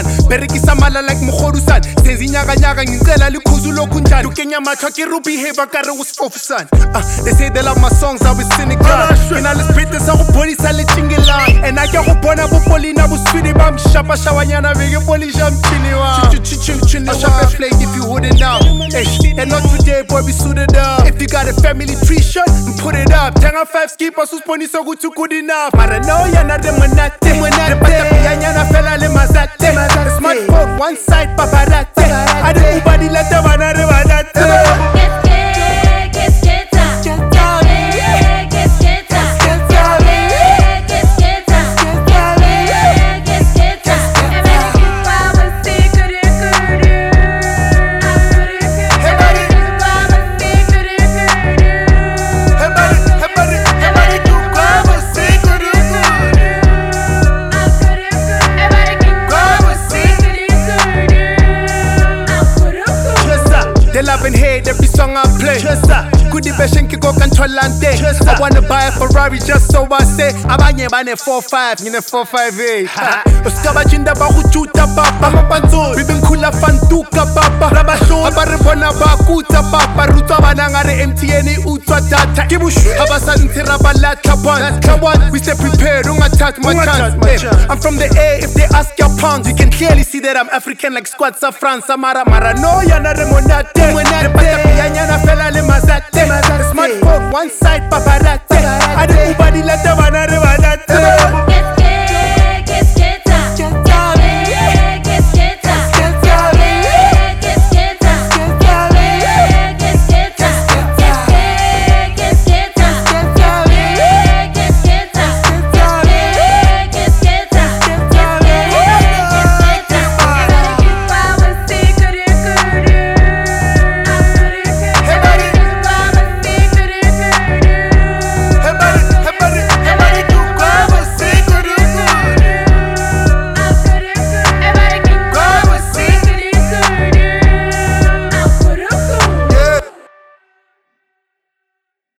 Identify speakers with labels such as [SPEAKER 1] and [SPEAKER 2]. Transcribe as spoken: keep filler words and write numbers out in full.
[SPEAKER 1] son. Berekisa mala like Mukhorusan. Senzi nyaga nyaga ngicela likhuzu lokunjani. Ukenya mathwa ke ruby behavior kare usfofu son. Uh, they say they love my songs, I was cynical. Mina le spit sa go polisa le chingelang. And I ke go bona bo polina bo swidi bam shapa shawanyana bege polisha mchini wa. I shop a flake if you holding out. And not today boy we suited up. If you got a family tree shot, put it up. Tanga five skipper sus poni so good to good enough. Mara no yana de manate. De pata piyanya na fela le mazate. Smartphone one side paparazzi. I do ubadi la tabana re badate. Love and hate every song I play. Kudi beshenki go controlante. I wanna buy a Ferrari just so I say. Abanye bane four five, yine four five eight. Uskaba jinda ba huchuta baba. Mapanzo, we been kula fantuka baba. Rabasho, abare bona ba kuta baba. Ruta banangare M T N utwa data. Kibush, abasa ntira balata one. Come on, we stay prepared. Don't attack my chance. I'm from the A. If they ask your pounds, you can clearly see that I'm African like squats of France. Amara mara no yana remonate. The pata piyanya na fela le mazate. The smartphone one side paparazzi. I do